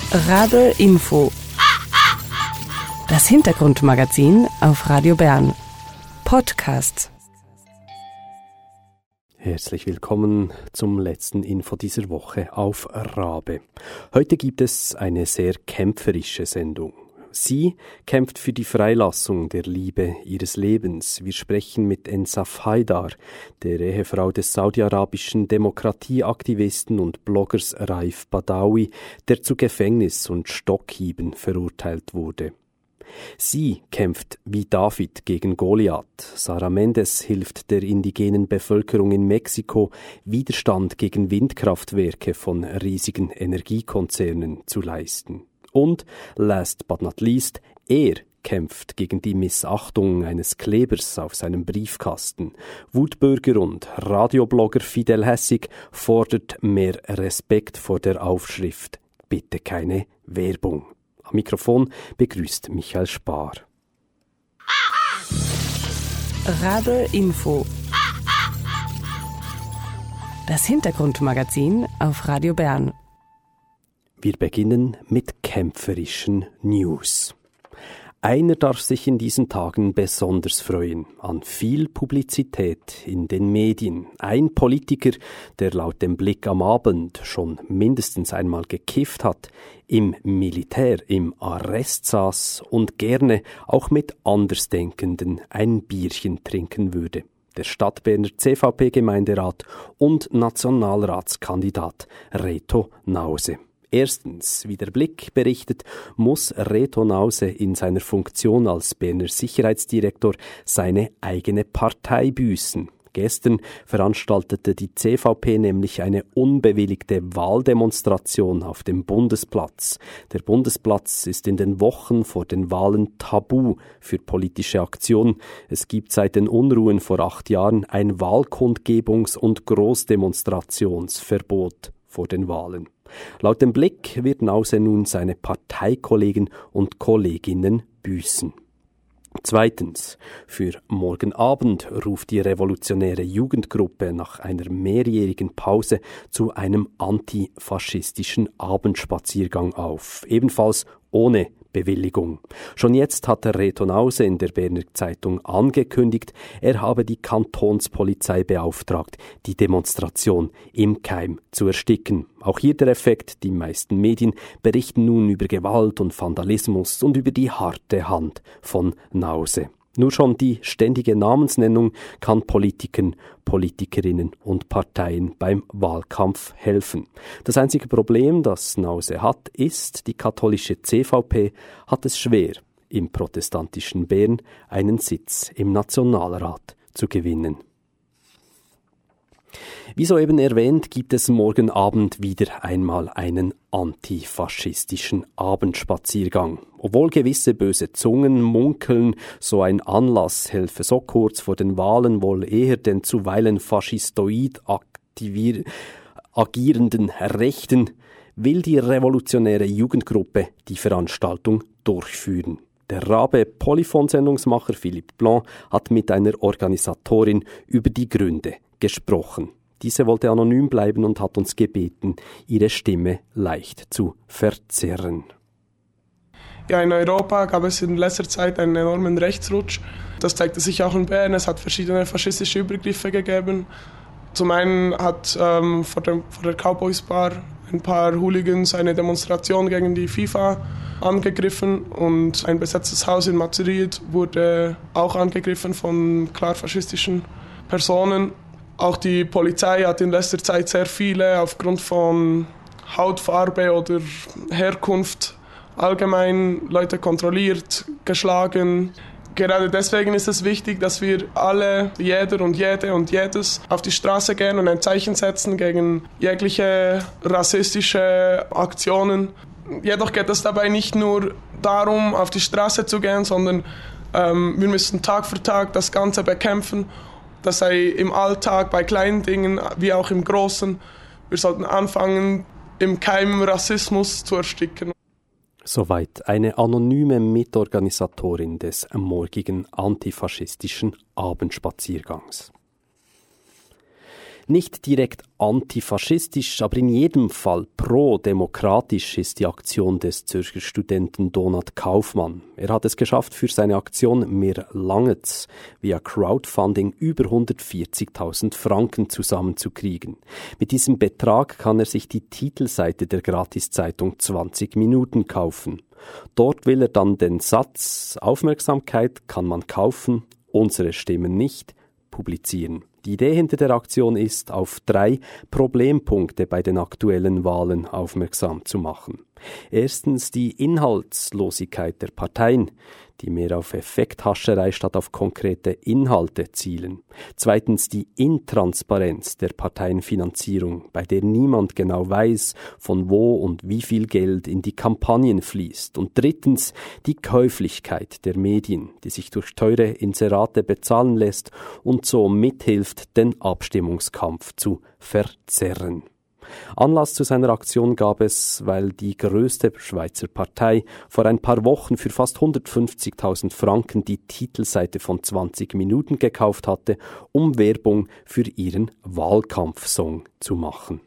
Radl Info. Das Hintergrundmagazin auf Radio Bern. Podcast. Herzlich willkommen zum letzten Info dieser Woche auf Rabe. Heute gibt es eine sehr kämpferische Sendung. Sie kämpft für die Freilassung der Liebe ihres Lebens. Wir sprechen mit Ensaf Haidar, der Ehefrau des saudi-arabischen Demokratieaktivisten und Bloggers Raif Badawi, der zu Gefängnis und Stockhieben verurteilt wurde. Sie kämpft wie David gegen Goliath. Sara Mendes hilft der indigenen Bevölkerung in Mexiko, Widerstand gegen Windkraftwerke von riesigen Energiekonzernen zu leisten. Und, last but not least, er kämpft gegen die Missachtung eines Klebers auf seinem Briefkasten. Wutbürger und Radioblogger Fidel Hessig fordert mehr Respekt vor der Aufschrift »Bitte keine Werbung«. Am Mikrofon begrüßt Michael Spar. Radl Info. Das Hintergrundmagazin auf Radio Bern. Wir beginnen mit kämpferischen News. Einer darf sich in diesen Tagen besonders freuen, an viel Publizität in den Medien. Ein Politiker, der laut dem Blick am Abend schon mindestens einmal gekifft hat, im Militär im Arrest saß und gerne auch mit Andersdenkenden ein Bierchen trinken würde. Der Stadtberner CVP-Gemeinderat und Nationalratskandidat Reto Nause. Erstens, wie der Blick berichtet, muss Reto Nause in seiner Funktion als Berner Sicherheitsdirektor seine eigene Partei büßen. Gestern veranstaltete die CVP nämlich eine unbewilligte Wahldemonstration auf dem Bundesplatz. Der Bundesplatz ist in den Wochen vor den Wahlen tabu für politische Aktionen. Es gibt seit den Unruhen vor 8 Jahren ein Wahlkundgebungs- und Großdemonstrationsverbot vor den Wahlen. Laut dem Blick wird Nause nun seine Parteikollegen und Kolleginnen büßen. Zweitens, für morgen Abend ruft die revolutionäre Jugendgruppe nach einer mehrjährigen Pause zu einem antifaschistischen Abendspaziergang auf, ebenfalls ohne Bewilligung. Schon jetzt hat Reto Nause in der Berner Zeitung angekündigt, er habe die Kantonspolizei beauftragt, die Demonstration im Keim zu ersticken. Auch hier der Effekt, die meisten Medien berichten nun über Gewalt und Vandalismus und über die harte Hand von Nause. Nur schon die ständige Namensnennung kann Politikern, Politikerinnen und Parteien beim Wahlkampf helfen. Das einzige Problem, das Nause hat, ist, die katholische CVP hat es schwer, im protestantischen Bern einen Sitz im Nationalrat zu gewinnen. Wie soeben erwähnt, gibt es morgen Abend wieder einmal einen antifaschistischen Abendspaziergang. Obwohl gewisse böse Zungen munkeln, so ein Anlass helfe so kurz vor den Wahlen wohl eher den zuweilen faschistoid agierenden Rechten, will die revolutionäre Jugendgruppe die Veranstaltung durchführen. Der Rabe-Polyphon-Sendungsmacher Philippe Blanc hat mit einer Organisatorin über die Gründe gesprochen. Diese wollte anonym bleiben und hat uns gebeten, ihre Stimme leicht zu verzerren. Ja, in Europa gab es in letzter Zeit einen enormen Rechtsrutsch. Das zeigte sich auch in Bern. Es hat verschiedene faschistische Übergriffe gegeben. Zum einen hat vor der Cowboys Bar ein paar Hooligans eine Demonstration gegen die FIFA angegriffen und ein besetztes Haus in Madrid wurde auch angegriffen von klar faschistischen Personen. Auch die Polizei hat in letzter Zeit sehr viele aufgrund von Hautfarbe oder Herkunft allgemein Leute kontrolliert, geschlagen. Gerade deswegen ist es wichtig, dass wir alle, jeder und jede und jedes, auf die Straße gehen und ein Zeichen setzen gegen jegliche rassistische Aktionen. Jedoch geht es dabei nicht nur darum, auf die Straße zu gehen, sondern wir müssen Tag für Tag das Ganze bekämpfen. Das sei im Alltag, bei kleinen Dingen wie auch im Großen. Wir sollten anfangen, im Keim Rassismus zu ersticken. Soweit eine anonyme Mitorganisatorin des morgigen antifaschistischen Abendspaziergangs. Nicht direkt antifaschistisch, aber in jedem Fall pro-demokratisch ist die Aktion des Zürcher Studenten Donat Kaufmann. Er hat es geschafft, für seine Aktion «Mir langet's» via Crowdfunding über 140.000 Franken zusammenzukriegen. Mit diesem Betrag kann er sich die Titelseite der Gratiszeitung 20 Minuten kaufen. Dort will er dann den Satz «Aufmerksamkeit kann man kaufen, unsere Stimmen nicht» publizieren. Die Idee hinter der Aktion ist, auf 3 Problempunkte bei den aktuellen Wahlen aufmerksam zu machen. Erstens die Inhaltslosigkeit der Parteien, die mehr auf Effekthascherei statt auf konkrete Inhalte zielen. Zweitens die Intransparenz der Parteienfinanzierung, bei der niemand genau weiß, von wo und wie viel Geld in die Kampagnen fließt. Und drittens die Käuflichkeit der Medien, die sich durch teure Inserate bezahlen lässt und so mithilft, den Abstimmungskampf zu verzerren. Anlass zu seiner Aktion gab es, weil die größte Schweizer Partei vor ein paar Wochen für fast 150.000 Franken die Titelseite von 20 Minuten gekauft hatte, um Werbung für ihren Wahlkampfsong zu machen.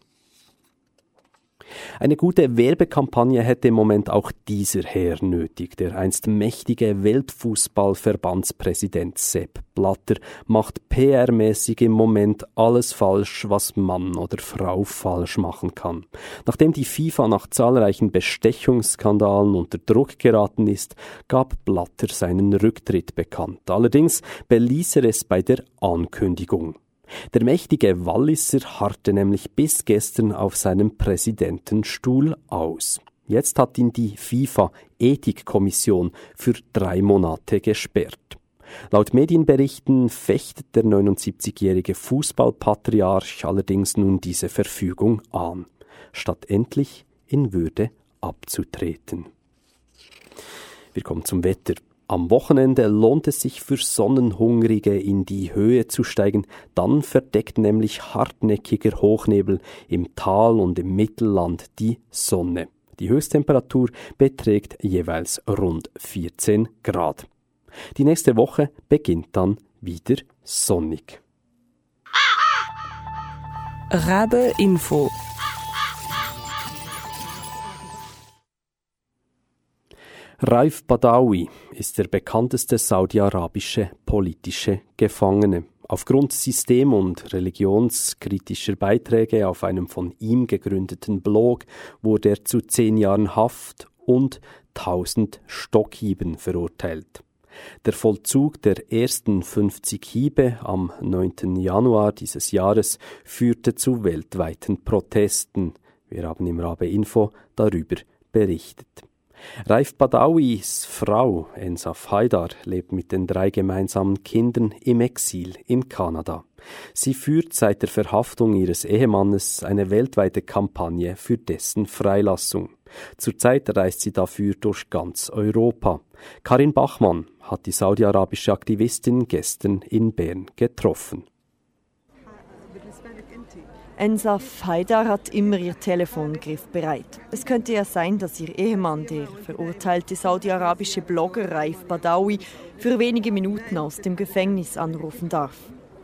Eine gute Werbekampagne hätte im Moment auch dieser Herr nötig. Der einst mächtige Weltfußballverbandspräsident Sepp Blatter macht PR-mäßig im Moment alles falsch, was Mann oder Frau falsch machen kann. Nachdem die FIFA nach zahlreichen Bestechungsskandalen unter Druck geraten ist, gab Blatter seinen Rücktritt bekannt. Allerdings beließ er es bei der Ankündigung. Der mächtige Walliser harrte nämlich bis gestern auf seinem Präsidentenstuhl aus. Jetzt hat ihn die FIFA-Ethikkommission für 3 Monate gesperrt. Laut Medienberichten fechtet der 79-jährige Fußballpatriarch allerdings nun diese Verfügung an, statt endlich in Würde abzutreten. Wir kommen zum Wetter. Am Wochenende lohnt es sich für Sonnenhungrige in die Höhe zu steigen, dann verdeckt nämlich hartnäckiger Hochnebel im Tal und im Mittelland die Sonne. Die Höchsttemperatur beträgt jeweils rund 14 Grad. Die nächste Woche beginnt dann wieder sonnig. Rabe Info. Raif Badawi ist der bekannteste saudi-arabische politische Gefangene. Aufgrund system- und religionskritischer Beiträge auf einem von ihm gegründeten Blog wurde er zu 10 Jahren Haft und 1000 Stockhieben verurteilt. Der Vollzug der ersten 50 Hiebe am 9. Januar dieses Jahres führte zu weltweiten Protesten. Wir haben im Rabe Info darüber berichtet. Raif Badawis Frau Ensaf Haidar lebt mit den 3 gemeinsamen Kindern im Exil in Kanada. Sie führt seit der Verhaftung ihres Ehemannes eine weltweite Kampagne für dessen Freilassung. Zurzeit reist sie dafür durch ganz Europa. Karin Bachmann hat die saudi-arabische Aktivistin gestern in Bern getroffen. Ensaf Haidar hat immer ihr Telefon griffbereit. Es könnte ja sein, dass ihr Ehemann, der verurteilte saudi-arabische Blogger Raif Badawi, für wenige Minuten aus dem Gefängnis anrufen darf.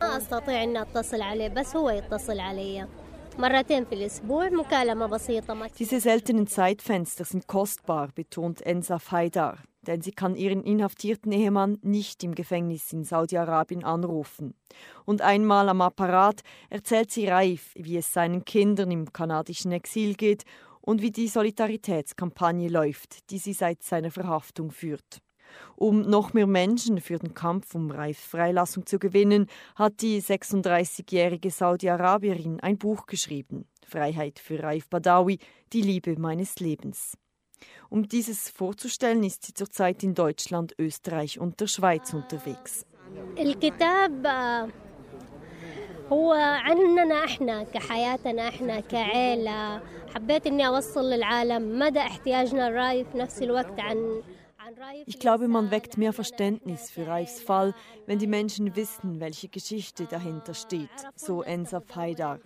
Diese seltenen Zeitfenster sind kostbar, betont Ensaf Haidar, denn sie kann ihren inhaftierten Ehemann nicht im Gefängnis in Saudi-Arabien anrufen. Und einmal am Apparat erzählt sie Raif, wie es seinen Kindern im kanadischen Exil geht und wie die Solidaritätskampagne läuft, die sie seit seiner Verhaftung führt. Um noch mehr Menschen für den Kampf um Raifs Freilassung zu gewinnen, hat die 36-jährige Saudi-Arabierin ein Buch geschrieben. Freiheit für Raif Badawi, die Liebe meines Lebens. Um dieses vorzustellen, ist sie zurzeit in Deutschland, Österreich und der Schweiz unterwegs. الكتاب هو عننا احنا كحياتنا احنا كعائلة حبيت اني اوصل للعالم مدى احتياجنا لرايف في نفس الوقت عن Ich glaube, man weckt mehr Verständnis für Raifs Fall, wenn die Menschen wissen, welche Geschichte dahinter steht, so Ensaf Haidar.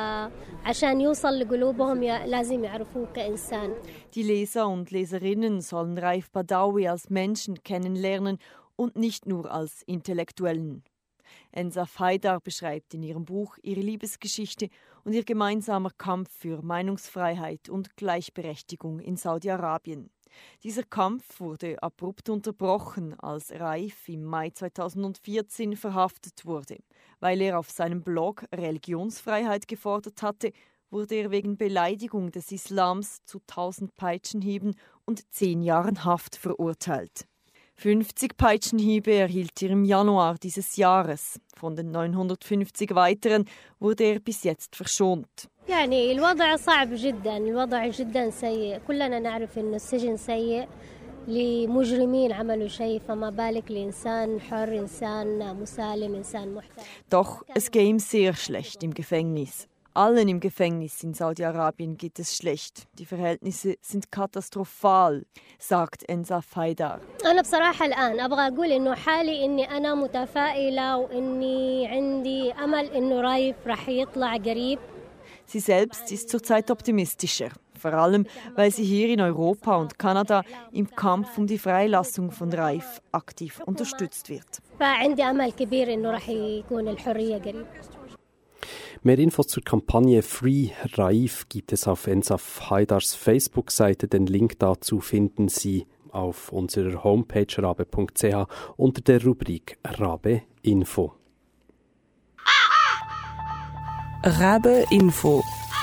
Die Leser und Leserinnen sollen Raif Badawi als Menschen kennenlernen und nicht nur als Intellektuellen. Ensaf Haidar beschreibt in ihrem Buch ihre Liebesgeschichte und ihr gemeinsamer Kampf für Meinungsfreiheit und Gleichberechtigung in Saudi-Arabien. Dieser Kampf wurde abrupt unterbrochen, als Raif im Mai 2014 verhaftet wurde. Weil er auf seinem Blog Religionsfreiheit gefordert hatte, wurde er wegen Beleidigung des Islams zu 1000 Peitschenhieben und 10 Jahren Haft verurteilt. 50 Peitschenhiebe erhielt er im Januar dieses Jahres. Von den 950 weiteren wurde er bis jetzt verschont. يعني الوضع صعب جدا، الوضع جدا سيء، كلنا نعرف إنه السجن سيء لمجرمين عملوا شيء فما بالك لإنسان حر، إنسان مسالم، إنسان محترم. Doch es gehe ihm sehr schlecht im Gefängnis. Allen im Gefängnis in Saudi-Arabien geht es schlecht. Die Verhältnisse sind katastrophal, sagt Ensaf Haidar. أنا بصراحة الآن أبغى أقول إنه حالي إني أنا متفائلة وإني عندي أمل إنه رايف راح يطلع قريب. Sie selbst ist zurzeit optimistischer, vor allem weil sie hier in Europa und Kanada im Kampf um die Freilassung von Raif aktiv unterstützt wird. فعندي أمل كبير إنه راح يكون الحرية قريب. Mehr Infos zur Kampagne Free Raif gibt es auf Ensaf Haidars Facebook-Seite. Den Link dazu finden Sie auf unserer Homepage rabe.ch unter der Rubrik Rabe Info. Rabe Info.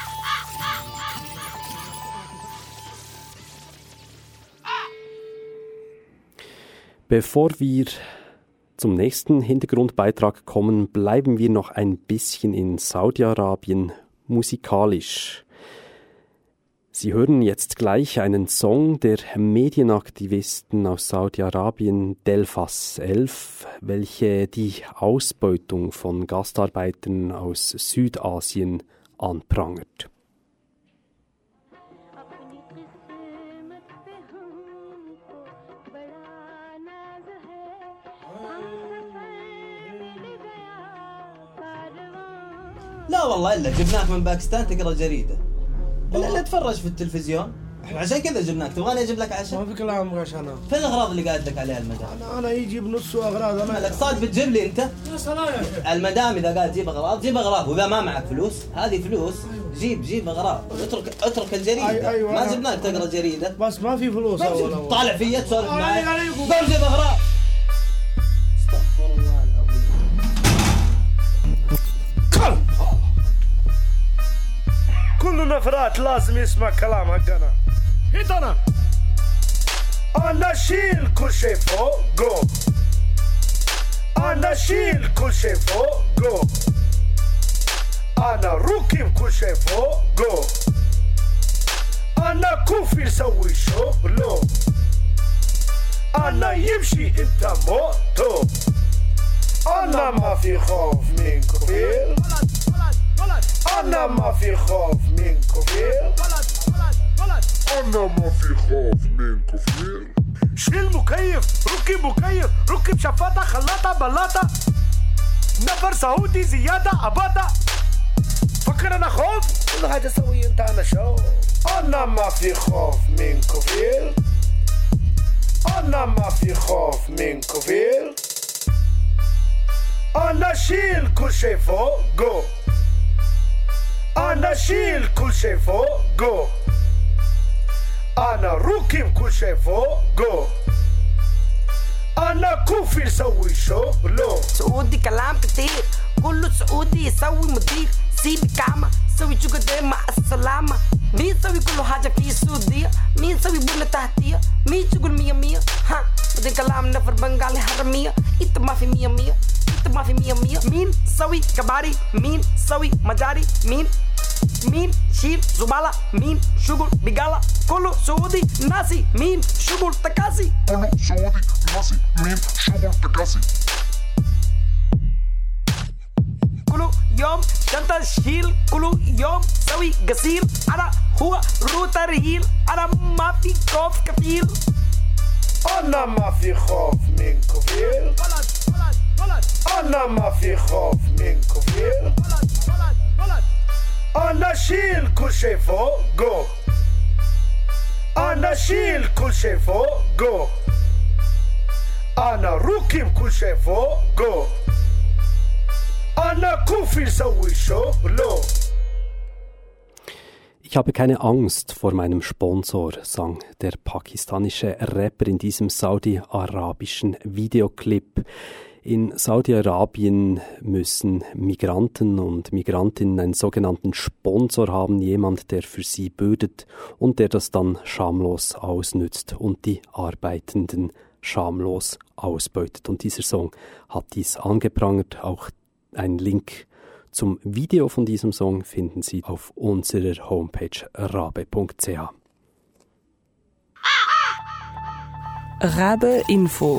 Bevor wir zum nächsten Hintergrundbeitrag kommen, bleiben wir noch ein bisschen in Saudi-Arabien musikalisch. Sie hören jetzt gleich einen Song der Medienaktivisten aus Saudi-Arabien, Delfas 11, welche die Ausbeutung von Gastarbeitern aus Südasien anprangert. لا والله إلا جبناك من باكستان تقرأ جريدة إلا تفرج في التلفزيون. احنا عشان كذا جبناك. تبغاني اجيب لك عشاء؟ ما في كلام عشان فين الاغراض اللي قاعد لك عليها المدام؟ انا يجي بنص اغراض. انا لك صاد بتجيب لي انت؟ يا سلام يا شيخ. المدام اذا قاعد تجيب اغراض جيب اغراض، واذا ما معك فلوس هذه فلوس جيب اغراض. اترك الجريده. أيوة ما جبناك تقرا جريده بس ما في فلوس. طالع فيا تسولف معي. قوم جيب اغراض. استغفر الله العظيم. كل نفرات لازم يسمع كلام حقنا. هيدنا انا شيل كل شيء فوق. انا شيل كل شيء فوق. انا ركب كل شيء فوق. انا كفيل سوي شغله. انا يمشي انت موتو. انا ما في خوف من كفيل. أنا ما في خوف من كفيل. أنا ما في خوف من كفيل. شيل مكيف ركب شفاطة خلاطة بلاطة. نفر سعودي زيادة أباطة. فكر أنا خوف كل حاجة سوي أنت أنا شو. أنا ما في خوف من كفيل. أنا ما في خوف من كفيل. أنا شيل كل شيء فوق. أنا شيل كل شيء فوق. أنا ركب كل شيء فوق. أنا كفيل سوي شغله. سعودي كلام كتير كله سعودي يسوي مدير. سيبي كاما سوي جوجا مع السلامة. مين سوي كل حاجة في السعودية؟ مين سوي بنا تحتية؟ مين شغل 100 ها بدي كلام نفر بنغالي حرمية. انت ما في 100 انت ما في 100. مين سوي كباري؟ مين سوي مجاري؟ مين شيل زبالة؟ مين شغل بقالة؟ كله سعودي ناسي. مين شغل تكاسي؟ كله سعودي ناسي. مين شغل تكاسي؟ كله يوم شنطة شيل. كله يوم سوي غسيل. أنا هو روتر هيل. أنا ما في خوف كفيل. أنا ما في خوف من كفيل. أنا ما في خوف من كفيل. أنا شيل كل شيء فوق. أنا شيل كل شيء فوق. أنا ركب كل شيء فوق. Ich habe keine Angst vor meinem Sponsor, sang der pakistanische Rapper in diesem saudi-arabischen Videoclip. In Saudi-Arabien müssen Migranten und Migrantinnen einen sogenannten Sponsor haben, jemand, der für sie bürdet und der das dann schamlos ausnützt und die Arbeitenden schamlos ausbeutet. Und dieser Song hat dies angeprangert. Auch ein Link zum Video von diesem Song finden Sie auf unserer Homepage rabe.ch. Rabe Info.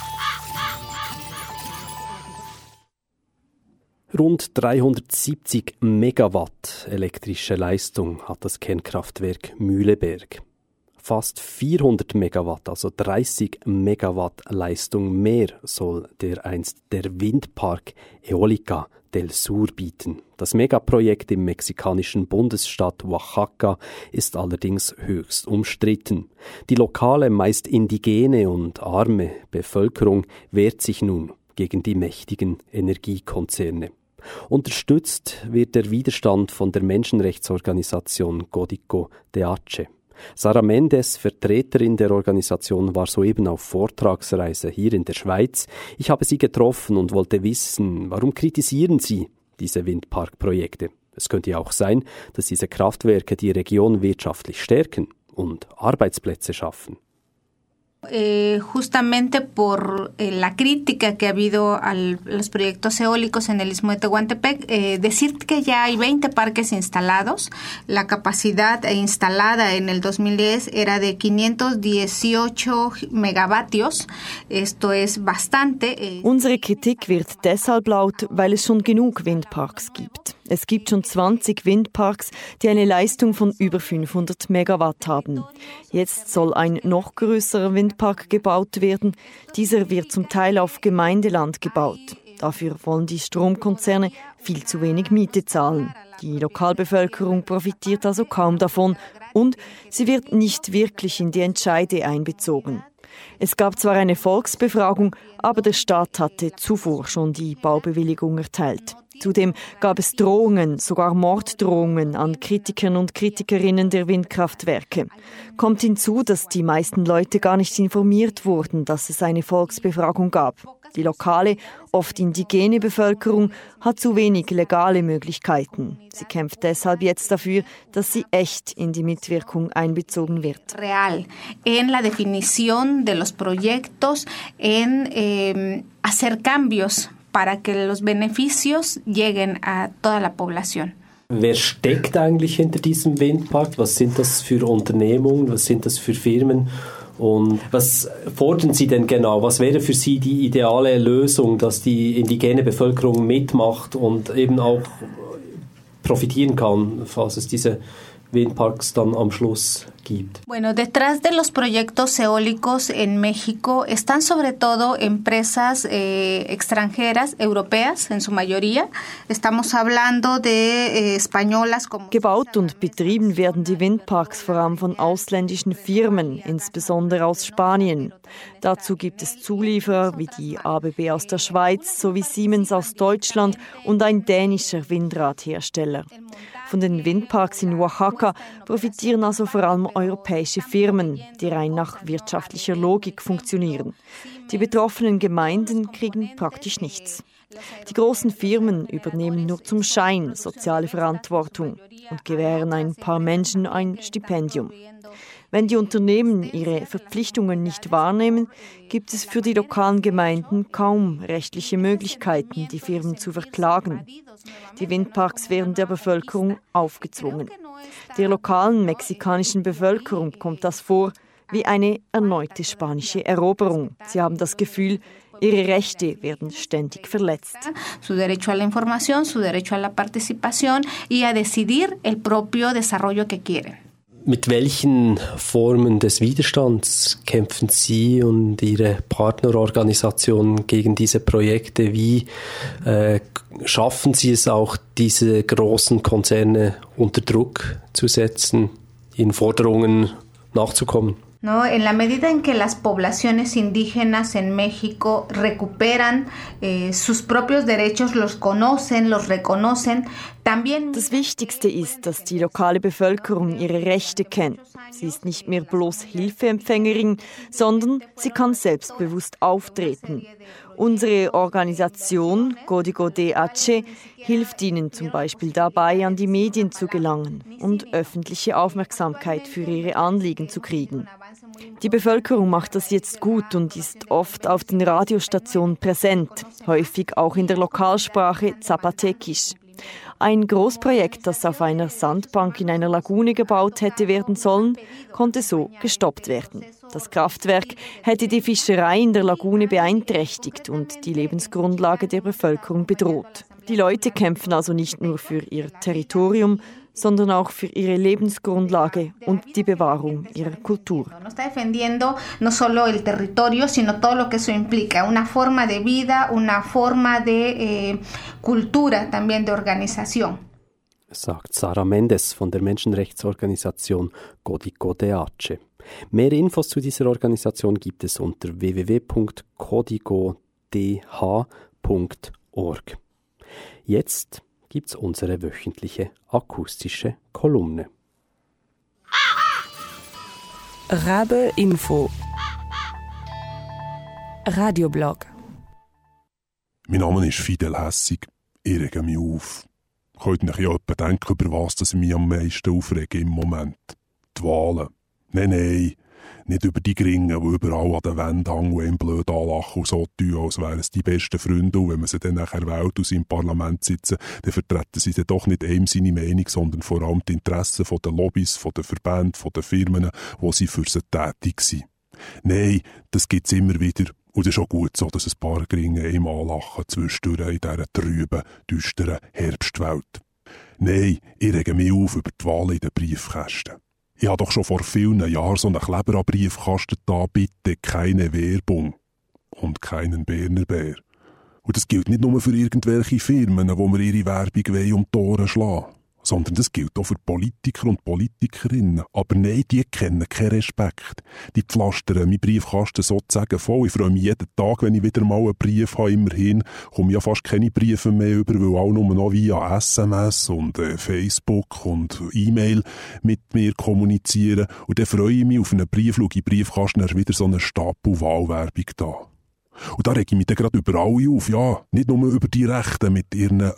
Rund 370 Megawatt elektrische Leistung hat das Kernkraftwerk Mühleberg. Fast 400 Megawatt, also 30 Megawatt Leistung mehr, soll dereinst der Windpark Eolica del Sur bieten. Das Megaprojekt im mexikanischen Bundesstaat Oaxaca ist allerdings höchst umstritten. Die lokale, meist indigene und arme Bevölkerung wehrt sich nun gegen die mächtigen Energiekonzerne. Unterstützt wird der Widerstand von der Menschenrechtsorganisation Código de Hache. Sara Mendes, Vertreterin der Organisation, war soeben auf Vortragsreise hier in der Schweiz. Ich habe sie getroffen und wollte wissen, warum kritisieren Sie diese Windparkprojekte? Es könnte ja auch sein, dass diese Kraftwerke die Region wirtschaftlich stärken und Arbeitsplätze schaffen. Justamente por la crítica que ha habido a los proyectos eólicos en el Istmo de Tehuantepec, decir que ya hay 20 parques instalados. La capacidad instalada en el 2010 era de 518 Megavatios. Esto es bastante. Unsere Kritik wird deshalb laut, weil es schon genug Windparks gibt. Es gibt schon 20 Windparks, die eine Leistung von über 500 Megawatt haben. Jetzt soll ein noch größerer Windpark gebaut werden. Dieser wird zum Teil auf Gemeindeland gebaut. Dafür wollen die Stromkonzerne viel zu wenig Miete zahlen. Die Lokalbevölkerung profitiert also kaum davon und sie wird nicht wirklich in die Entscheide einbezogen. Es gab zwar eine Volksbefragung, aber der Staat hatte zuvor schon die Baubewilligung erteilt. Zudem gab es Drohungen, sogar Morddrohungen an Kritikern und Kritikerinnen der Windkraftwerke. Kommt hinzu, dass die meisten Leute gar nicht informiert wurden, dass es eine Volksbefragung gab. Die lokale, oft indigene Bevölkerung hat zu wenig legale Möglichkeiten. Sie kämpft deshalb jetzt dafür, dass sie echt in die Mitwirkung einbezogen wird. Real, en la definición de los proyectos, en hacer cambios para que los beneficios lleguen a toda la población. Wer steckt eigentlich hinter diesem Windpark? Was sind das für Unternehmungen? Was sind das für Firmen? Und was fordern Sie denn genau? Was wäre für Sie die ideale Lösung, dass die indigene Bevölkerung mitmacht und eben auch profitieren kann, falls es diese Windparks dann am Schluss gibt? Bueno, detrás de los proyectos eólicos en México están sobre todo empresas extranjeras, europeas en su mayoría. Estamos hablando de españolas como... Gebaut und betrieben werden die Windparks vor allem von ausländischen Firmen, insbesondere aus Spanien. Dazu gibt es Zulieferer wie die ABB aus der Schweiz sowie Siemens aus Deutschland und ein dänischer Windradhersteller. Von den Windparks in Oaxaca profitieren also vor allem europäische Firmen, die rein nach wirtschaftlicher Logik funktionieren. Die betroffenen Gemeinden kriegen praktisch nichts. Die großen Firmen übernehmen nur zum Schein soziale Verantwortung und gewähren ein paar Menschen ein Stipendium. Wenn die Unternehmen ihre Verpflichtungen nicht wahrnehmen, gibt es für die lokalen Gemeinden kaum rechtliche Möglichkeiten, die Firmen zu verklagen. Die Windparks werden der Bevölkerung aufgezwungen. Der lokalen mexikanischen Bevölkerung kommt das vor wie eine erneute spanische Eroberung. Sie haben das Gefühl, ihre Rechte werden ständig verletzt. Su derecho a la información, su derecho a la participación y a decidir el propio desarrollo que quieren. Mit welchen Formen des Widerstands kämpfen Sie und Ihre Partnerorganisationen gegen diese Projekte? Wie schaffen Sie es auch, diese großen Konzerne unter Druck zu setzen, ihren Forderungen nachzukommen? ¿No? En la medida en que las poblaciones indígenas en México recuperan sus propios derechos, los conocen, los reconocen, también... Das Wichtigste ist, dass die lokale Bevölkerung ihre Rechte kennt. Sie ist nicht mehr bloß Hilfeempfängerin, sondern sie kann selbstbewusst auftreten. Unsere Organisation Código DH hilft ihnen zum Beispiel dabei, an die Medien zu gelangen und öffentliche Aufmerksamkeit für ihre Anliegen zu kriegen. Die Bevölkerung macht das jetzt gut und ist oft auf den Radiostationen präsent, häufig auch in der Lokalsprache Zapatequisch. Ein Großprojekt, das auf einer Sandbank in einer Lagune gebaut hätte werden sollen, konnte so gestoppt werden. Das Kraftwerk hätte die Fischerei in der Lagune beeinträchtigt und die Lebensgrundlage der Bevölkerung bedroht. Die Leute kämpfen also nicht nur für ihr Territorium, sondern auch für ihre Lebensgrundlage und die Bewahrung ihrer Kultur. No está defendiendo no solo el territorio, sino todo lo que eso implica, una forma de vida, una forma de cultura, también de organización. Sagt Sara Mendes von der Menschenrechtsorganisation Código DH. Mehr Infos zu dieser Organisation gibt es unter www.codigodh.org. Jetzt gibt's unsere wöchentliche akustische Kolumne. Rabe Info Radioblog. Mein Name ist Fidel Hässig. Ich rege mich auf. Könnt ihr euch ja etwa denken, über was das mich am meisten aufregt im Moment? Die Wahlen. Nein, nicht über die Gringen, die überall an den Wänden hängen und ihm blöd anlachen und so tun, als wären es die besten Freunde. Und wenn man sie dann nachher wählt und sie im Parlament sitzen, dann vertreten sie dann doch nicht einem seine Meinung, sondern vor allem die Interessen der Lobbys, der Verbände, der Firmen, wo sie für sie tätig sind. Nein, das gibt es immer wieder. Und es ist auch gut so, dass ein paar Gringen ihm anlachen zwischendurch in dieser trüben, düsteren Herbstwelt. Nein, ich rege mich auf über die Wahlen in den Briefkästen. Ich habe doch schon vor vielen Jahren so einen Kleber am Briefkasten da, bitte keine Werbung und keinen Berner Bär. Und das gilt nicht nur für irgendwelche Firmen, wo wir ihre Werbung um die Ohren schlagen, sondern das gilt auch für Politiker und Politikerinnen. Aber nein, die kennen keinen Respekt. Die pflastern meinen Briefkasten sozusagen voll. Ich freue mich jeden Tag, wenn ich wieder mal einen Brief habe. Immerhin komme ich ja fast keine Briefe mehr über, weil auch nur noch via SMS und Facebook und E-Mail mit mir kommunizieren. Und dann freue ich mich auf einen Brief, schaue in den Briefkasten, dann ist wieder so eine Stapel Wahlwerbung da. Und da rege ich mich dann gerade über alle auf, ja, nicht nur über die Rechten mit ihren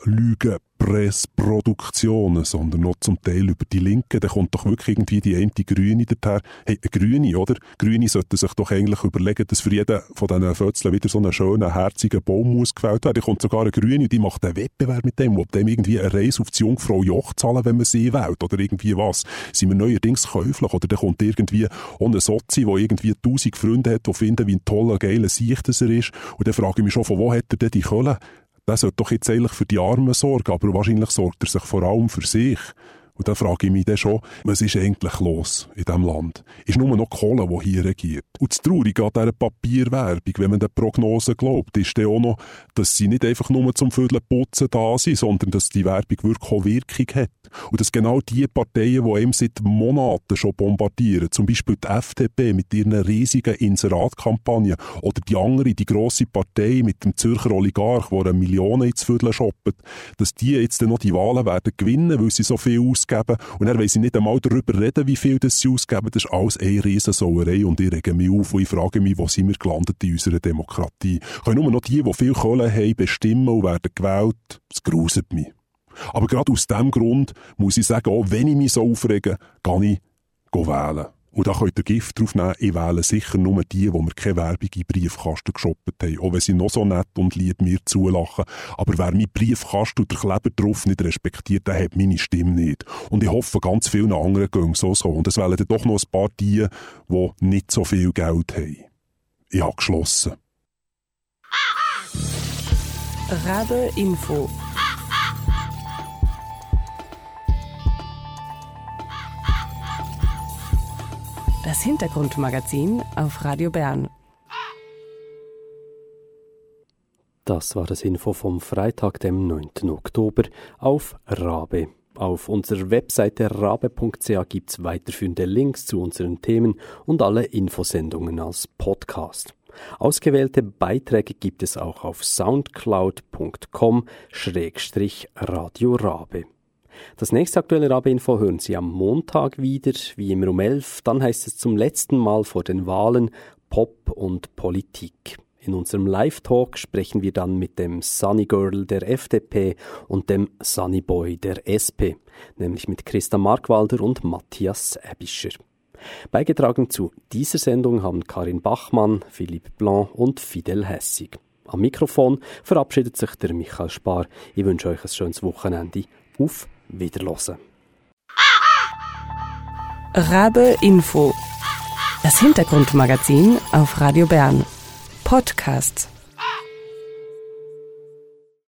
Lügenpressproduktionen, sondern noch zum Teil über die Linken. Da kommt doch wirklich irgendwie die eine Grüne daher. Hey, eine Grüne, oder? Grüne sollten sich doch eigentlich überlegen, dass für jeden von diesen Fötzeln wieder so einen schönen, herzigen Baum ausgefällt wird. Da kommt sogar eine Grüne und die macht einen Wettbewerb mit dem, ob dem irgendwie eine Reise auf die Jungfrau Joch zahlen, wenn man sie wählt, oder irgendwie was. Sind wir neuerdings käuflich, oder da kommt irgendwie auch eine Sozi, die irgendwie 1000 Freunde hat, die finden, wie ein toller, geiler Sicht das er ist. Und dann frage ich mich schon, von wo hat er denn die Kohle? Der sollte doch jetzt eigentlich für die Armen sorgen, aber wahrscheinlich sorgt er sich vor allem für sich. Und dann frage ich mich dann schon, was ist eigentlich los in diesem Land? Ist nur noch Kohle, die hier regiert. Und das Traurige an dieser Papierwerbung, wenn man den Prognosen glaubt, ist dann auch noch, dass sie nicht einfach nur zum Vierteln putzen da sind, sondern dass die Werbung wirklich auch Wirkung hat. Und dass genau die Parteien, die eben seit Monaten schon bombardieren, zum Beispiel die FDP mit ihren riesigen Inseratkampagnen oder die andere, die grosse Partei mit dem Zürcher Oligarch, der eine Million ins Viertel shoppt, dass die jetzt dann noch die Wahlen werden gewinnen, weil sie so viel ausgeben. Und dann weiss ich nicht einmal darüber reden, wie viel das sie ausgeben. Das ist alles eine Riesensauerei und ich rege mich auf und ich frage mich, wo sind wir gelandet in unserer Demokratie. Können nur noch die viel Kohle haben, bestimmen und werden gewählt? Das gruselt mich. Aber gerade aus diesem Grund muss ich sagen, auch wenn ich mich so aufrege, kann ich wählen. Und da könnt ihr Gift drauf nehmen, ich wähle sicher nur die mir keine Werbung in Briefkasten geshoppt haben. Auch wenn sie noch so nett und lieb mir zulachen. Aber wer mein Briefkasten und der Kleber drauf nicht respektiert, der hat meine Stimme nicht. Und ich hoffe, ganz vielen anderen gehen so. Und es wählen dann doch noch ein paar die nicht so viel Geld haben. Ich habe geschlossen. Rabe Info. Das Hintergrundmagazin auf Radio Bern. Das war das Info vom Freitag, dem 9. Oktober auf Rabe Auf unserer Webseite rabe.ch gibt es weiterführende Links zu unseren Themen und alle Infosendungen als Podcast. Ausgewählte Beiträge gibt es auch auf soundcloud.com/Radio Rabe. Das nächste aktuelle Rabe-Info hören Sie am Montag wieder, wie immer um 11. Dann heißt es zum letzten Mal vor den Wahlen Pop und Politik. In unserem Live-Talk sprechen wir dann mit dem Sunny Girl der FDP und dem Sunny Boy der SP, nämlich mit Christa Markwalder und Matthias Ebischer. Beigetragen zu dieser Sendung haben Karin Bachmann, Philippe Blanc und Fidel Hessig. Am Mikrofon verabschiedet sich der Michael Spar. Ich wünsche euch ein schönes Wochenende. Auf Wiederhören. Rabe Info. Das Hintergrundmagazin auf Radio Bern. Podcasts.